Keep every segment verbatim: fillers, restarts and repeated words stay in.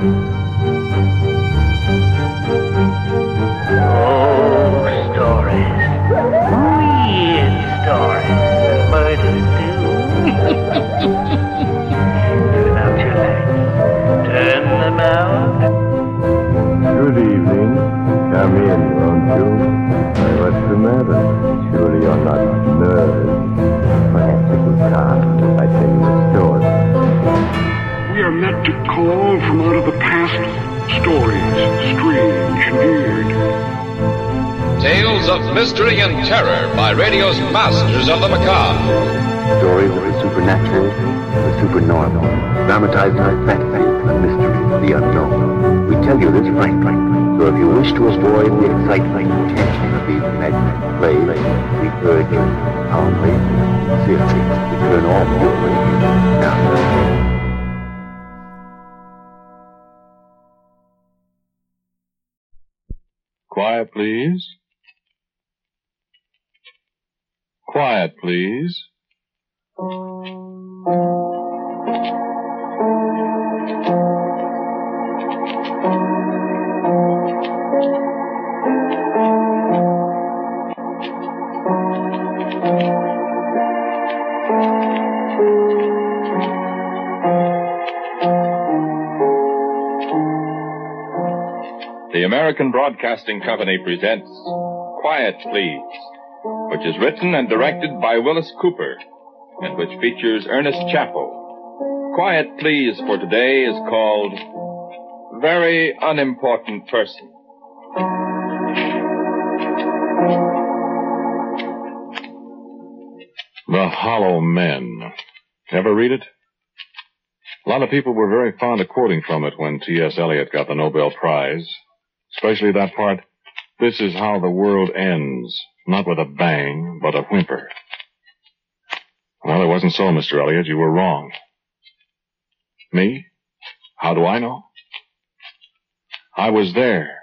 stories. Weird stories. Murders, too. Turn out your lights. Turn them out. Good evening. Come in, won't you? Why, what's the matter? Surely you're not nervous. Perhaps it will calm if I tell you a story. We are meant to call from out of the past stories, strange and weird. Tales of mystery and terror by radio's masters of the macabre. Stories of the supernatural, the supernormal, dramatized like fantasy, the mystery, the unknown. We tell you this frankly, so if you wish to avoid the excitement and tension of these imaginary plays, we urge you calmly, sincerely, to turn off your radio now. Quiet, please. Quiet, please. The American Broadcasting Company presents Quiet, Please, which is written and directed by Willis Cooper, and which features Ernest Chappell. Quiet, Please for today is called Very Unimportant Person. The Hollow Men. Ever read it? A lot of people were very fond of quoting from it when T S Eliot got the Nobel Prize. Especially that part, this is how the world ends, not with a bang, but a whimper. Well, it wasn't so, Mister Eliot. You were wrong. Me? How do I know? I was there.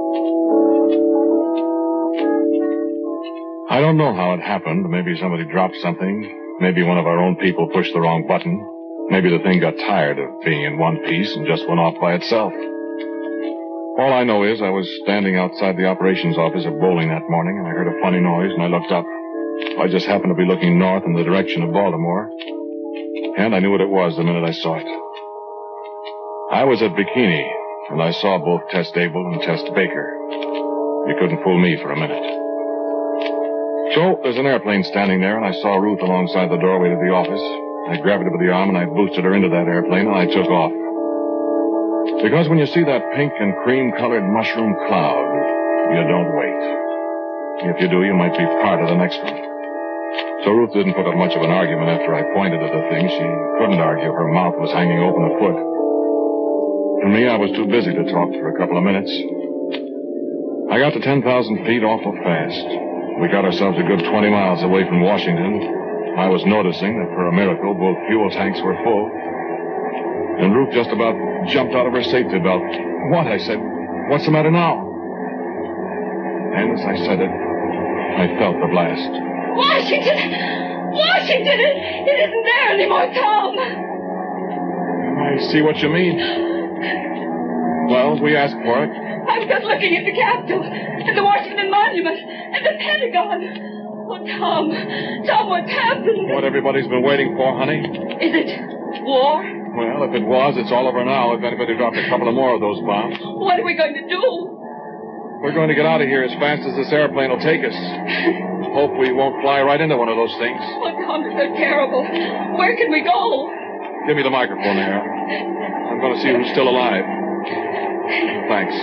I don't know how it happened. Maybe somebody dropped something. Maybe one of our own people pushed the wrong button. Maybe the thing got tired of being in one piece and just went off by itself. All I know is I was standing outside the operations office at Bowling that morning, and I heard a funny noise, and I looked up. I just happened to be looking north in the direction of Baltimore, and I knew what it was the minute I saw it. I was at Bikini, and I saw both Tess Dable and Tess Baker. You couldn't fool me for a minute. So, there's an airplane standing there, and I saw Ruth alongside the doorway to the office. I grabbed her by the arm, and I boosted her into that airplane, and I took off. Because when you see that pink and cream-colored mushroom cloud, you don't wait. If you do, you might be part of the next one. So Ruth didn't put up much of an argument after I pointed at the thing. She couldn't argue. Her mouth was hanging open a foot. For me, I was too busy to talk for a couple of minutes. I got to ten thousand feet awful fast. We got ourselves a good twenty miles away from Washington. I was noticing that, for a miracle, both fuel tanks were full. And Ruth just about jumped out of her safety belt. What? I said. What's the matter now? And as I said it, I felt the blast. Washington! Washington! It, it isn't there anymore, Tom! I see what you mean. Well, we asked for it. I was just looking at the Capitol, and the Washington Monument, and the Pentagon. Oh, Tom. Tom, what's happened? What everybody's been waiting for, honey. Is it war? Well, if it was, it's all over now if anybody dropped a couple of more of those bombs. What are we going to do? We're going to get out of here as fast as this airplane will take us. Hope we won't fly right into one of those things. Oh, Tom, they're terrible. Where can we go? Give me the microphone there. I'm going to see who's still alive. Thanks.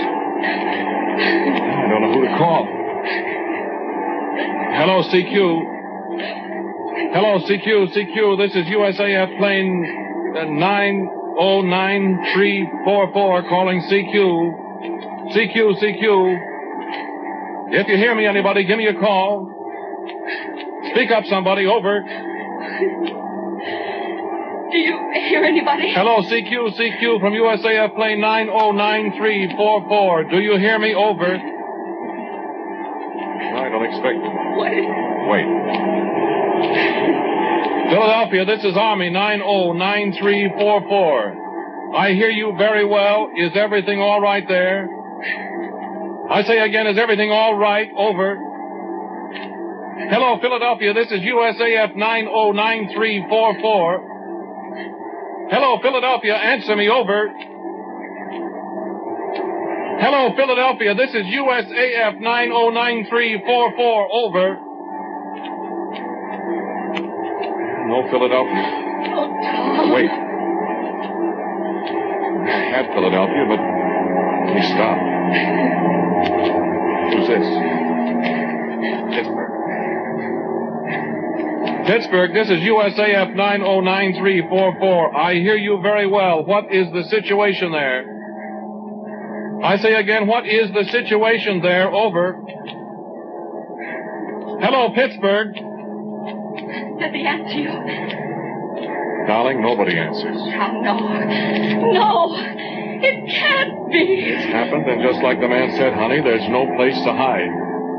I don't know who to call. Hello, C Q. Hello, C Q, C Q. This is U S A F plane uh, nine oh nine three four four calling C Q. C Q, C Q. If you hear me, anybody, give me a call. Speak up, somebody. Over. Do you hear anybody? Hello, C Q, C Q from U S A F plane nine oh nine three four four. Do you hear me? Over. I don't expect... What is... Wait. Philadelphia, this is Army nine oh nine three four four. I hear you very well. Is everything all right there? I say again, is everything all right? Over. Hello, Philadelphia. This is U S A F nine oh nine three four four. Hello, Philadelphia. Answer me. Over. Hello, Philadelphia. This is U S A F nine oh nine three four four. Over. No, Philadelphia. Oh, Tom. Wait. I had Philadelphia, but he stopped. Who's this? Pittsburgh. Pittsburgh, this is U S A F nine oh nine three four four. I hear you very well. What is the situation there? I say again, what is the situation there? Over. Hello, Pittsburgh. Does he answer you? Darling, nobody answers. Oh, no. No. It can't be. It's happened, and just like the man said, honey, there's no place to hide.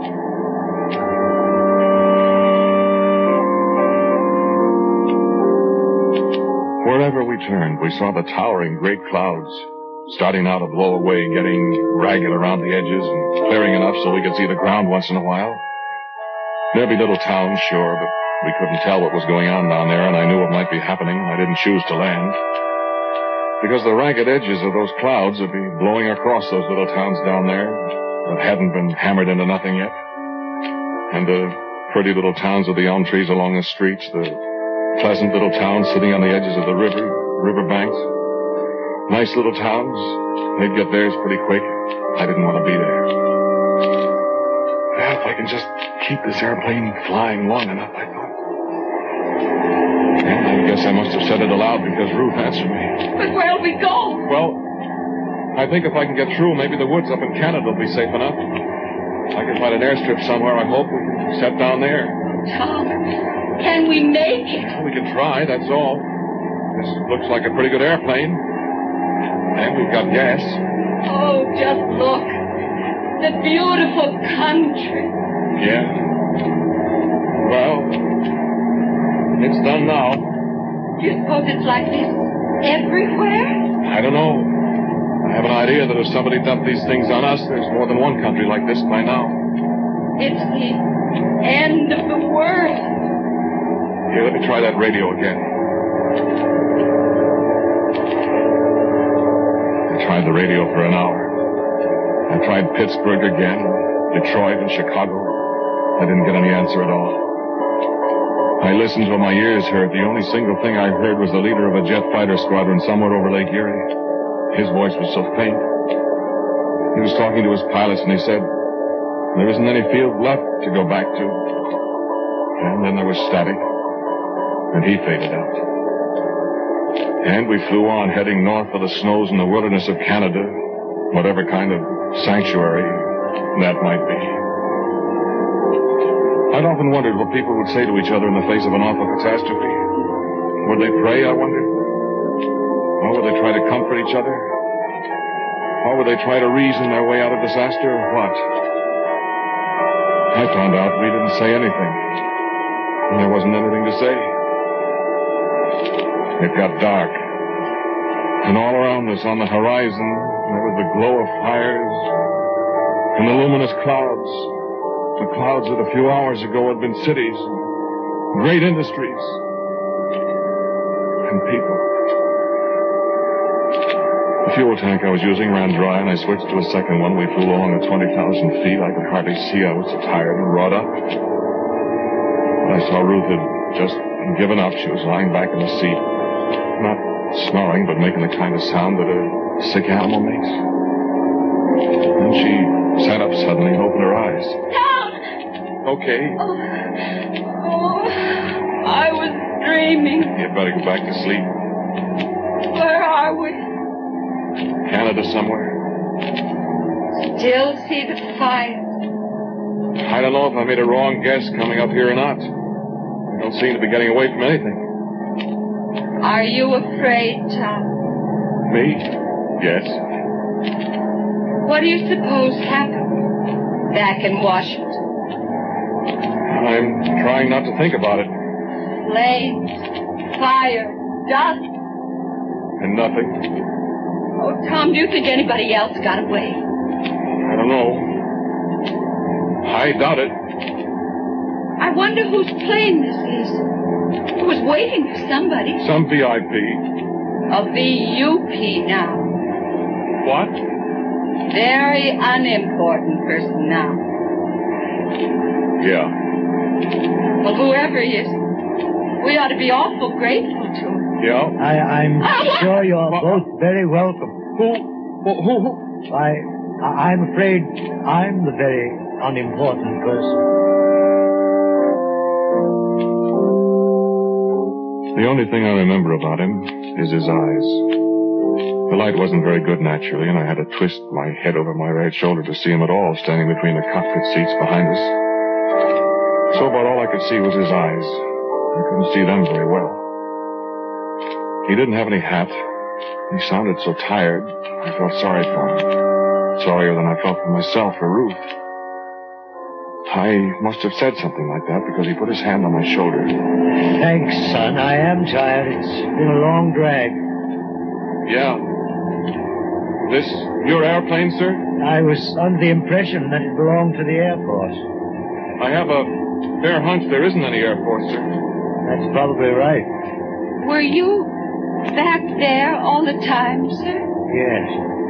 Wherever we turned, we saw the towering great clouds, starting out a blow away, getting ragged around the edges and clearing enough so we could see the ground once in a while. There'd be little towns, sure, but we couldn't tell what was going on down there, and I knew what might be happening. I didn't choose to land, because the ragged edges of those clouds would be blowing across those little towns down there that hadn't been hammered into nothing yet. And the pretty little towns with the elm trees along the streets, the pleasant little towns sitting on the edges of the river, river banks. Nice little towns. They'd get theirs pretty quick. I didn't want to be there. Well, if I can just keep this airplane flying long enough, I thought. And I guess I must have said it aloud because Ruth answered me. But where'll we go? Well, I think if I can get through, maybe the woods up in Canada will be safe enough. I can find an airstrip somewhere. I hope we can set down there. Tom, can we make it? Well, we can try, that's all. This looks like a pretty good airplane. And we've got gas. Oh, just look. The beautiful country. Yeah. Well, it's done now. Do you suppose it's like this everywhere? I don't know. I have an idea that if somebody dumped these things on us, there's more than one country like this by now. It's the end of the world. Here, let me try that radio again. I tried the radio for an hour. I tried Pittsburgh again, Detroit and Chicago. I didn't get any answer at all. I listened till my ears hurt. The only single thing I heard was the leader of a jet fighter squadron somewhere over Lake Erie. His voice was so faint. He was talking to his pilots, and he said, there isn't any field left to go back to. And then there was static, and he faded out. And we flew on, heading north for the snows and the wilderness of Canada, whatever kind of sanctuary that might be. I'd often wondered what people would say to each other in the face of an awful catastrophe. Would they pray, I wondered? Or would they try to comfort each other? Or would they try to reason their way out of disaster, or what? I found out we didn't say anything. And there wasn't anything to say. It got dark. And all around us on the horizon, there was the glow of fires and the luminous clouds. The clouds that a few hours ago had been cities, great industries, and people. The fuel tank I was using ran dry, and I switched to a second one. We flew along at twenty thousand feet. I could hardly see. I was so tired and wrought up. When I saw Ruth had just given up, she was lying back in the seat, not snoring, but making the kind of sound that a sick animal makes. Then she sat up suddenly and opened her eyes. Tom! Okay. Oh, oh, I was dreaming. You'd better go back to sleep. Where are we? Canada somewhere. Still see the fire. I don't know if I made a wrong guess coming up here or not. I don't seem to be getting away from anything. Are you afraid, Tom? Me? Yes. What do you suppose happened back in Washington? I'm trying not to think about it. Flames, fire, dust. And nothing. Oh, Tom, do you think anybody else got away? I don't know. I doubt it. I wonder whose plane this is. It was waiting for somebody. Some V I P. A V U P now. What? Very unimportant person now. Yeah. Well, whoever he is, we ought to be awful grateful to him. Yeah? I, I'm Ah, sure you're what? both very welcome. Who? Who? Who? who? I, I- I'm afraid I'm the very unimportant person. The only thing I remember about him is his eyes. The light wasn't very good naturally, and I had to twist my head over my right shoulder to see him at all, standing between the cockpit seats behind us. So about all I could see was his eyes. I couldn't see them very well. He didn't have any hat. He sounded so tired, I felt sorry for him. Sorrier than I felt for myself or Ruth. I must have said something like that because he put his hand on my shoulder. Thanks, son. I am tired. It's been a long drag. Yeah. This your airplane, sir? I was under the impression that it belonged to the Air Force. I have a fair hunch there isn't any Air Force, sir. That's probably right. Were you back there all the time, sir? Yes.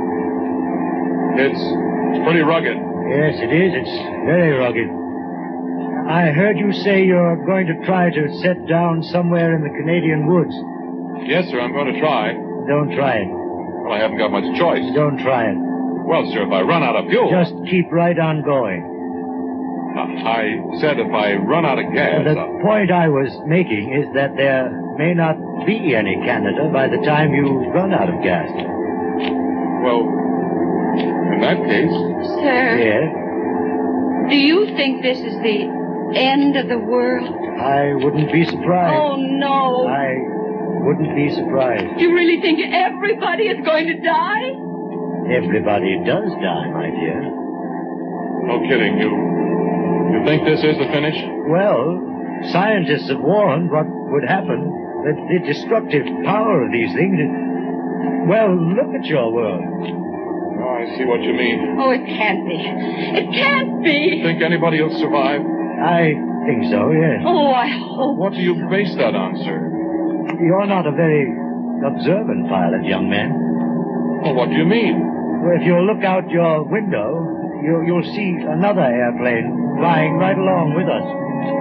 It's pretty rugged. Yes, it is. It's very rugged. I heard you say you're going to try to set down somewhere in the Canadian woods. Yes, sir, I'm going to try. Don't try it. Well, I haven't got much choice. Don't try it. Well, sir, if I run out of fuel... Just keep right on going. I said if I run out of gas... The I'll... point I was making is that there may not be any Canada by the time you run out of gas. Well, in that case... Sir, Yes? do you think this is the end of the world? I wouldn't be surprised. Oh, no. I wouldn't be surprised. Do you really think everybody is going to die? Everybody does die, my dear. No kidding, you... You think this is the finish? Well, scientists have warned what would happen. The, the destructive power of these things. It, well, look at your world. Oh, I see what you mean. Oh, it can't be. It can't be. Think anybody will survive? I think so, yes. Oh, I hope. What do you base that on, sir? You're not a very observant pilot, young man. Well, what do you mean? Well, if you'll look out your window, you'll, you'll see another airplane flying right along with us.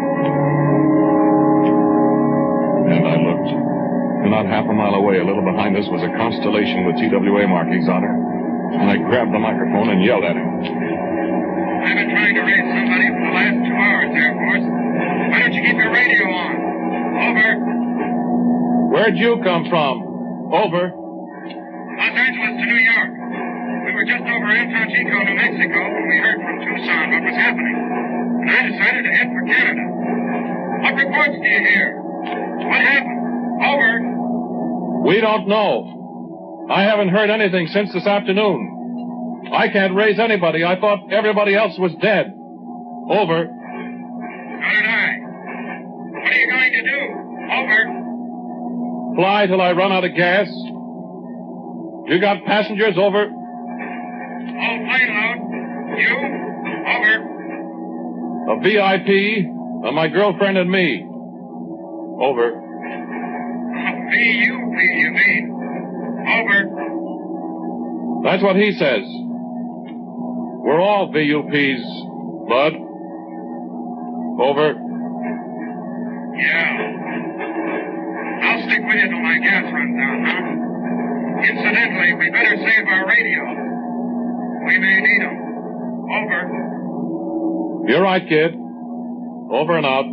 And I looked. And not half a mile away, a little behind us, was a Constellation with T W A markings on her. And I grabbed the microphone and yelled at him. I've been trying to raise somebody for the last two hours, Air Force. Why don't you keep your radio on? Over. Where'd you come from? Over. Los Angeles to New York. We were just over Antonchico, New Mexico, when we heard from Tucson what was happening. And I decided to head for Canada. What reports do you hear? What happened? Over. We don't know. I haven't heard anything since this afternoon. I can't raise anybody. I thought everybody else was dead. Over. So did I. What are you going to do? Over. Fly till I run out of gas. You got passengers? Over. All plane load. You? Over. A V I P, uh, my girlfriend and me. Over. V U P, you mean? Over. That's what he says. We're all V U Ps, Bud. Over. Yeah. I'll stick with you till my gas runs out, huh? Incidentally, we better save our radios. We may need them. Over. You're right, kid. Over and out.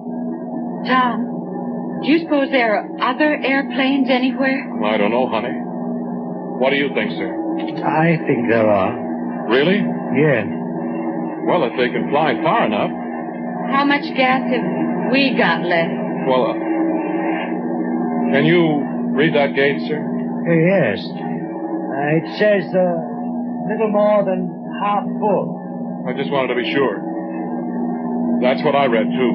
Tom, do you suppose there are other airplanes anywhere? I don't know, honey. What do you think, sir? I think there are. Really? Yes. Well, if they can fly far enough. How much gas have we got left? Well, uh, can you read that gauge, sir? Uh, yes. Uh, it says uh, little more than half full. I just wanted to be sure. That's what I read, too.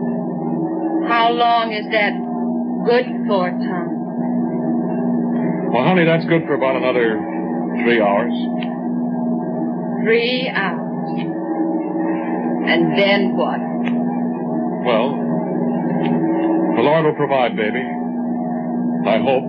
How long is that good for, Tom? Well, honey, that's good for about another three hours. Three hours. And then what? Well, the Lord will provide, baby. I hope.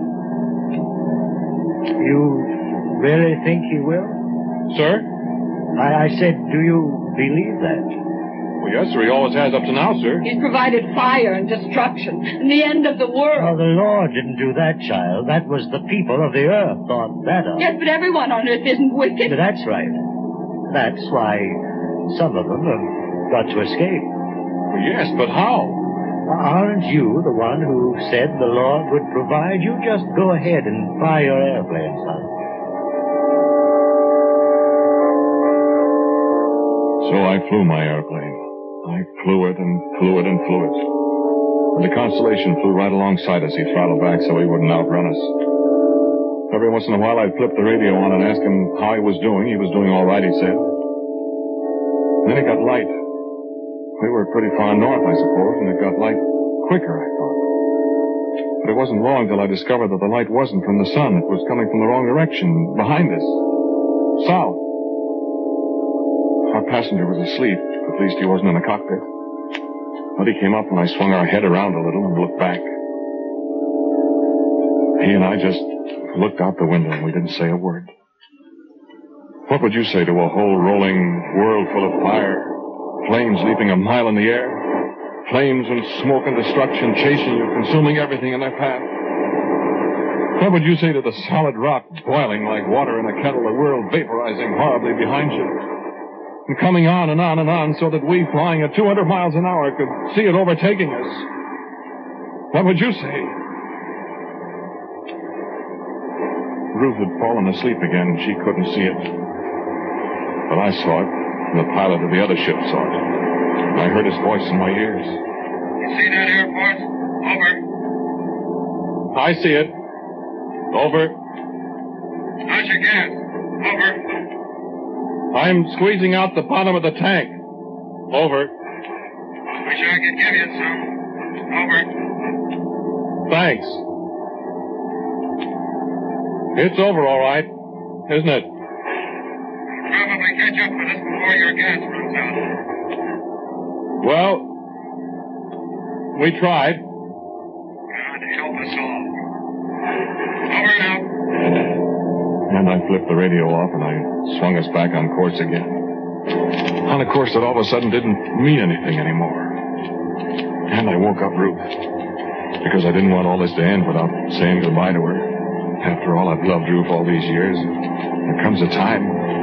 You really think he will? Sir? I, I said, do you believe that? Well, yes, sir. He always has up to now, sir. He's provided fire and destruction and the end of the world. Well, the Lord didn't do that, child. That was the people of the earth thought that of. Yes, but everyone on earth isn't wicked. That's right. That's why some of them have got to escape. Well, yes, but how? Aren't you the one who said the Lord would provide? You just go ahead and fly your airplane, son. So I flew my airplane. I flew it and flew it and flew it. And the Constellation flew right alongside us. He throttled back so he wouldn't outrun us. Every once in a while, I'd flip the radio on and ask him how he was doing. He was doing all right, he said. Then it got light. We were pretty far north, I suppose, and it got light quicker, I thought. But it wasn't long till I discovered that the light wasn't from the sun. It was coming from the wrong direction, behind us. South. Our passenger was asleep. At least he wasn't in the cockpit. But he came up and I swung our head around a little and looked back. He and I just looked out the window and we didn't say a word. What would you say to a whole rolling world full of fire? Flames leaping a mile in the air? Flames and smoke and destruction chasing you, consuming everything in their path? What would you say to the solid rock boiling like water in a kettle, the world vaporizing horribly behind you? And coming on and on and on so that we, flying at two hundred miles an hour, could see it overtaking us. What would you say? Ruth had fallen asleep again, and she couldn't see it. But I saw it, and the pilot of the other ship saw it. And I heard his voice in my ears. You see that, Air Force? Over. I see it. Over. How's your gas? Over. I'm squeezing out the bottom of the tank. Over. Wish I could give you some. Over. Thanks. It's over all right, isn't it? You'll probably catch up with us before your gas runs out. Well, we tried. God help us all. Over now. And I flipped the radio off and I swung us back on course again. On a course that all of a sudden didn't mean anything anymore. And I woke up Ruth. Because I didn't want all this to end without saying goodbye to her. After all, I've loved Ruth all these years. There comes a time.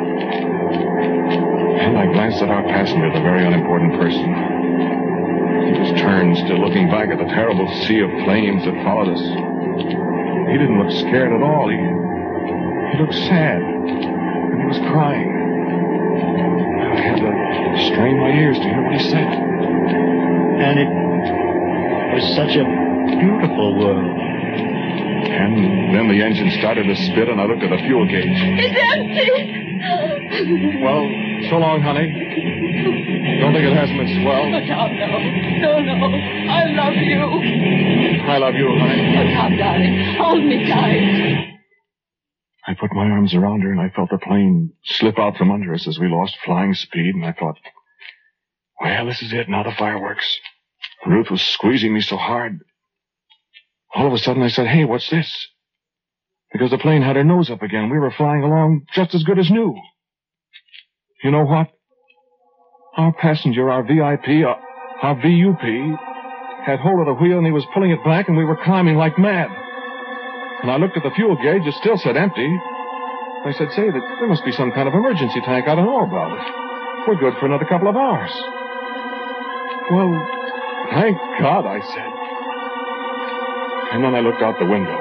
And I glanced at our passenger, the very unimportant person. He was turned, still looking back at the terrible sea of flames that followed us. He didn't look scared at all. He... He looked sad, and he was crying. I had to strain my ears to hear what he said. And it was such a beautiful world. And then the engine started to spit, and I looked at the fuel gauge. It's empty! Well, so long, honey. Don't think it hasn't been swell. Oh, Tom, no. No, no. I love you. I love you, honey. Oh, Tom, darling. Hold me tight. I put my arms around her, and I felt the plane slip out from under us as we lost flying speed, and I thought, well, this is it, now the fireworks. Ruth was squeezing me so hard. All of a sudden, I said, hey, what's this? Because the plane had her nose up again. We were flying along just as good as new. You know what? Our passenger, our V I P, our, our V U P, had hold of the wheel, and he was pulling it back, and we were climbing like mad. And I looked at the fuel gauge. It still said empty. I said, say, that there must be some kind of emergency tank. I don't know about it. We're good for another couple of hours. Well, thank God, I said. And then I looked out the window.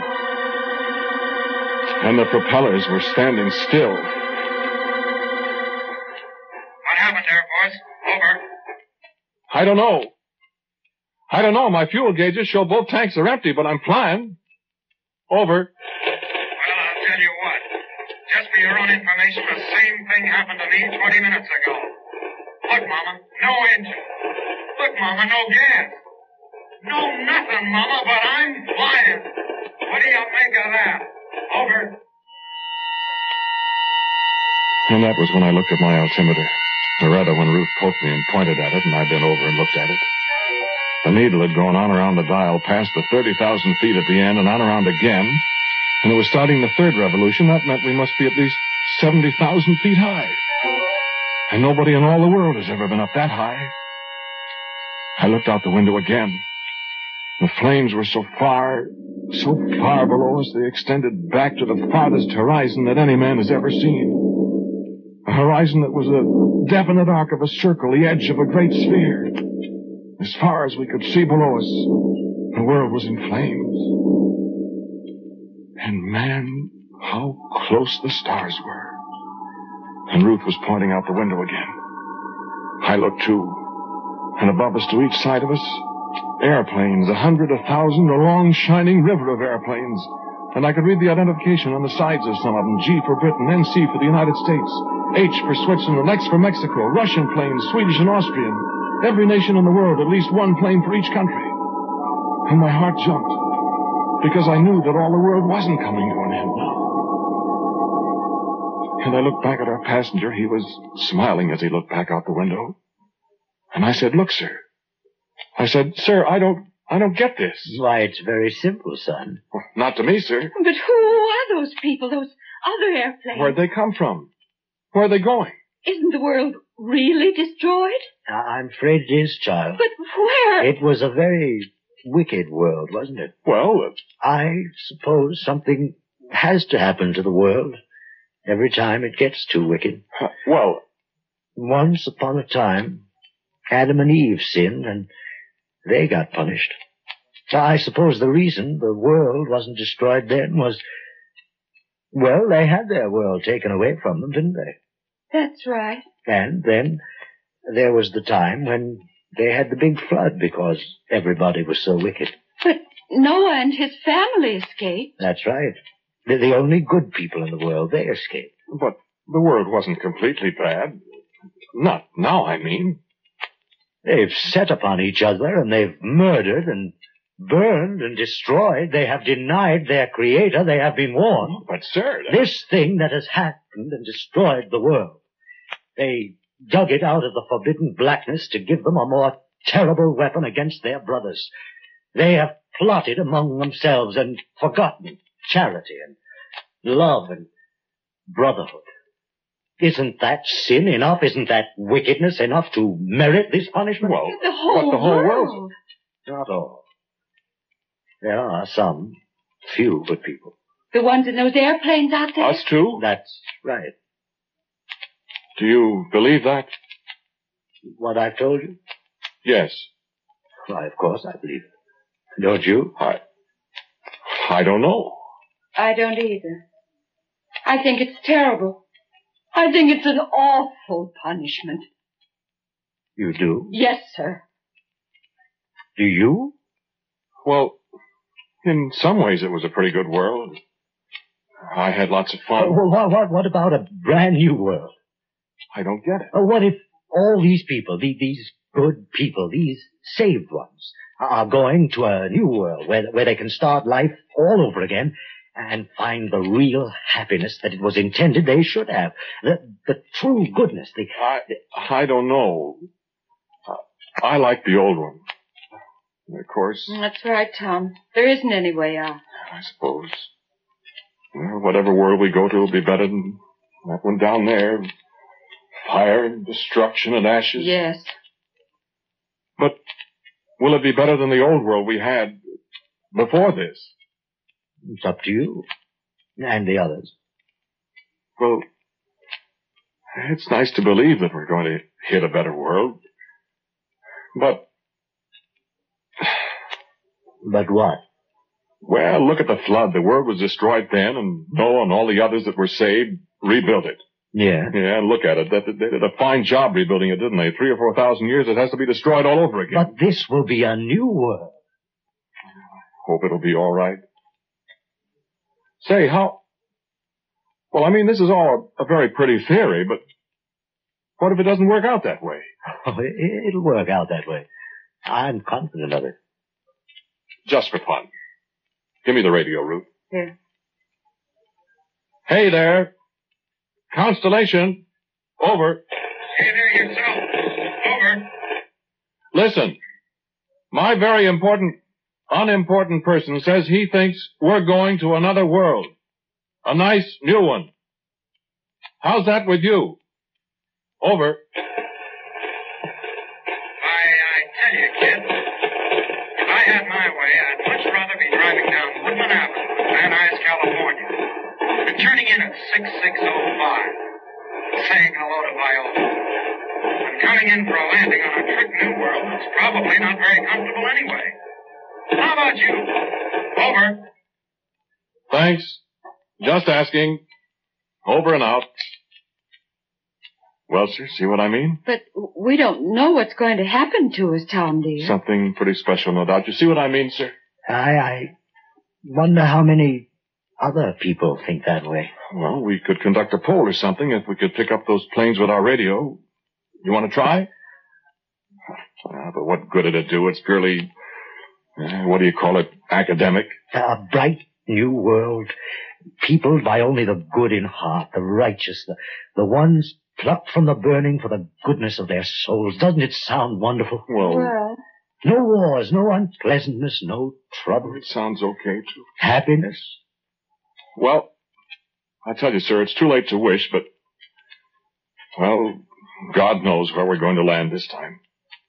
And the propellers were standing still. What happened, Air Force? Over. I don't know. I don't know. My fuel gauges show both tanks are empty, but I'm flying. Over. Well, I'll tell you what. Just for your own information, the same thing happened to me twenty minutes ago. Look, Mama, no engine. Look, Mama, no gas. No nothing, Mama, but I'm flying. What do you make of that? Over. And that was when I looked at my altimeter. Or rather, when Ruth poked me and pointed at it, and I bent over and looked at it. The needle had gone on around the dial, past the thirty thousand feet at the end, and on around again. And it was starting the third revolution. That meant we must be at least seventy thousand feet high. And nobody in all the world has ever been up that high. I looked out the window again. The flames were so far, so far below us, they extended back to the farthest horizon that any man has ever seen. A horizon that was a definite arc of a circle, the edge of a great sphere. As far as we could see below us, the world was in flames. And man, how close the stars were. And Ruth was pointing out the window again. I looked too. And above us, to each side of us, airplanes, a hundred, a thousand, a long, shining river of airplanes. And I could read the identification on the sides of some of them. G for Britain, N C for the United States, H for Switzerland, X for Mexico, Russian planes, Swedish and Austrian. Every nation in the world, at least one plane for each country. And my heart jumped, because I knew that all the world wasn't coming to an end now. And I looked back at our passenger. He was smiling as he looked back out the window. And I said, "Look, sir." I said, "Sir, I don't, I don't get this." Why, it's very simple, son. Well, not to me, sir. But who are those people, those other airplanes? Where'd they come from? Where are they going? Isn't the world really destroyed? I'm afraid it is, child. But where? It was a very wicked world, wasn't it? Well, uh... I suppose something has to happen to the world every time it gets too wicked. Uh, well... Once upon a time, Adam and Eve sinned, and they got punished. I suppose the reason the world wasn't destroyed then was... Well, they had their world taken away from them, didn't they? That's right. And then there was the time when they had the big flood because everybody was so wicked. But Noah and his family escaped. That's right. They're the only good people in the world. They escaped. But the world wasn't completely bad. Not now, I mean. They've set upon each other, and they've murdered and burned and destroyed. They have denied their creator. They have been warned. But, sir... That... This thing that has happened and destroyed the world, they dug it out of the forbidden blackness to give them a more terrible weapon against their brothers. They have plotted among themselves and forgotten charity and love and brotherhood. Isn't that sin enough? Isn't that wickedness enough to merit this punishment? Well, the whole, but the whole world. world. Not all. There are some few good people. The ones in those airplanes out there? Us too? That's right. Do you believe that? What I've told you? Yes. Why, of course I believe it. Don't you? I... I don't know. I don't either. I think it's terrible. I think it's an awful punishment. You do? Yes, sir. Do you? Well, in some ways it was a pretty good world. I had lots of fun. Oh, well, what, what, what about a brand new world? I don't get it. Oh, what if all these people, the, these good people, these saved ones, are going to a new world where, where they can start life all over again and find the real happiness that it was intended they should have. The, the true goodness, the... I, I don't know. I like the old one. Of course. That's right, Tom. There isn't any way out. I suppose. Well, whatever world we go to will be better than that one down there. Fire and destruction and ashes. Yes. But will it be better than the old world we had before this? It's up to you. And the others. Well, it's nice to believe that we're going to hit a better world. But... But what? Well, look at the flood. The world was destroyed then, and Noah and all the others that were saved rebuilt it. Yeah? Yeah, and look at it. They did a fine job rebuilding it, didn't they? Three or four thousand years, it has to be destroyed all over again. But this will be a new world. Hope it'll be all right. Say, how... Well, I mean, this is all a, a very pretty theory, but what if it doesn't work out that way? Oh, it, it'll work out that way. I'm confident of it. Just for fun. Give me the radio, Ruth. Here. Hey there. Constellation. Over. Hey there yourself. Over. Listen. My very important, unimportant person says he thinks we're going to another world. A nice new one. How's that with you? Over. I, I tell you, kid, if I had my way, I'd much rather be driving down Woodland Avenue in Van Nuys, California, than turning in at six six oh five, saying hello to Viola, and coming in for a landing on a trick new world that's probably not very comfortable anyway. How about you? Over. Thanks. Just asking. Over and out. Well, sir, see what I mean? But we don't know what's going to happen to us, Tom, dear. Something pretty special, no doubt. You see what I mean, sir? I, I wonder how many other people think that way. Well, we could conduct a poll or something if we could pick up those planes with our radio. You want to try? Uh, but what good did it do? It's purely, uh, what do you call it, academic. A bright new world, peopled by only the good in heart, the righteous, the, the ones plucked from the burning for the goodness of their souls. Doesn't it sound wonderful? Well, Well, no wars, no unpleasantness, no trouble. it sounds okay, too. Happiness. Well, I tell you, sir, it's too late to wish, but, well, God knows where we're going to land this time.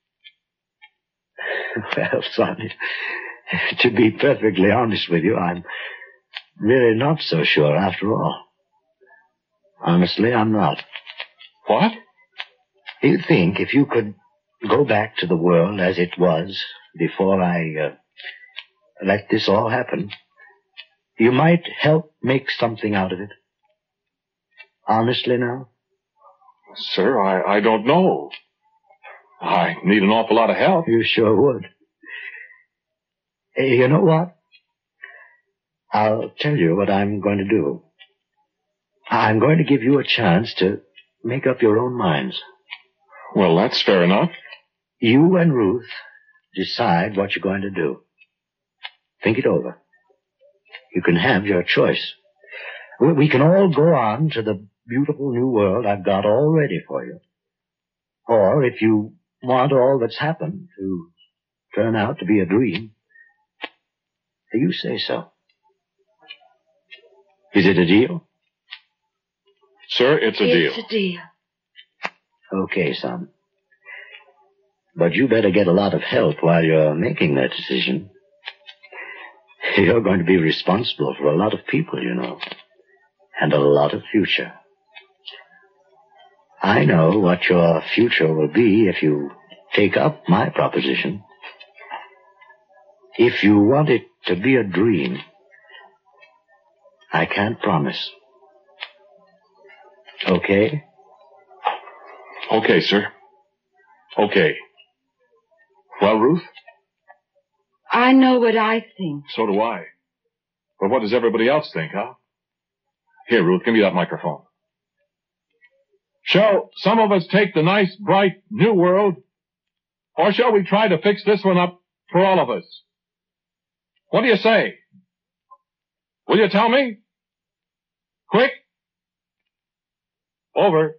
Well, son, to be perfectly honest with you, I'm really not so sure after all. Honestly, I'm not. What? You think if you could go back to the world as it was before I uh, let this all happen, you might help make something out of it? Honestly now? Sir, I, I don't know. I need an awful lot of help. You sure would. Hey, you know what? I'll tell you what I'm going to do. I'm going to give you a chance to make up your own minds. Well, that's fair enough. You and Ruth decide what you're going to do. Think it over. You can have your choice. We we can all go on to the beautiful new world I've got all ready for you. Or if you want all that's happened to turn out to be a dream, you say so. Is it a deal? Sir, it's a deal. it's a deal. Okay, son. But you better get a lot of help while you're making that decision. You're going to be responsible for a lot of people, you know, and a lot of future. I know what your future will be if you take up my proposition. If you want it to be a dream, I can't promise. Okay? Okay, sir. Okay. Well, Ruth? I know what I think. So do I. But what does everybody else think, huh? Here, Ruth, give me that microphone. Shall some of us take the nice, bright, new world? Or shall we try to fix this one up for all of us? What do you say? Will you tell me? Quick? Over.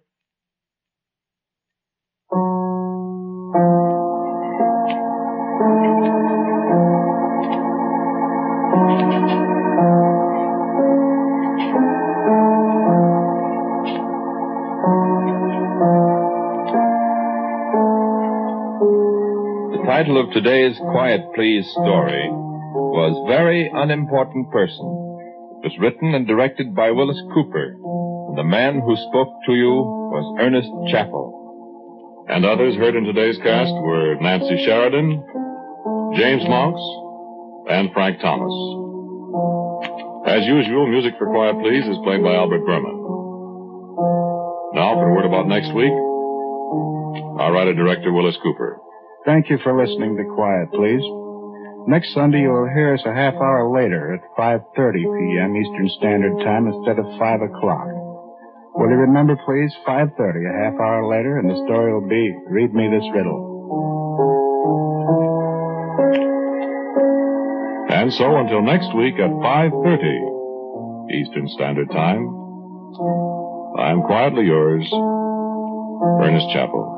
The title of today's Quiet Please story was Very Unimportant Person. It was written and directed by Willis Cooper, and the man who spoke to you was Ernest Chappell. And others heard in today's cast were Nancy Sheridan, James Monks, and Frank Thomas. As usual, music for Quiet Please is played by Albert Berman. Now for a word about next week, our writer-director Willis Cooper. Thank you for listening to Quiet Please. Next Sunday, you'll hear us a half hour later at five thirty p.m. Eastern Standard Time instead of five o'clock. Will you remember, please, five thirty, a half hour later, and the story will be Read Me This Riddle. And so until next week at five thirty Eastern Standard Time, I'm quietly yours, Ernest Chappell.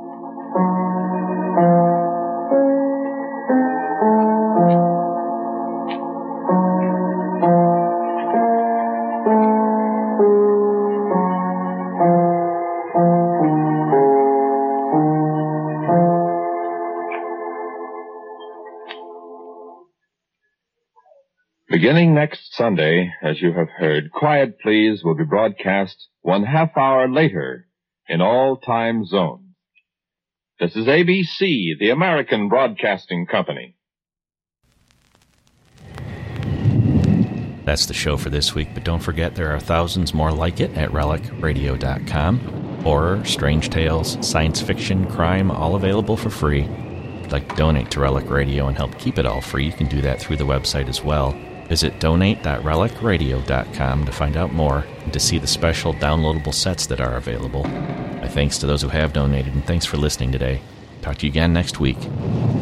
Beginning next Sunday, as you have heard, Quiet Please will be broadcast one half hour later in all time zones. This is A B C, the American Broadcasting Company. That's the show for this week, but don't forget there are thousands more like it at relic radio dot com. Horror, strange tales, science fiction, crime, all available for free. If you'd like to donate to Relic Radio and help keep it all free, you can do that through the website as well. Visit donate dot relic radio dot com to find out more and to see the special downloadable sets that are available. My thanks to those who have donated, and thanks for listening today. Talk to you again next week.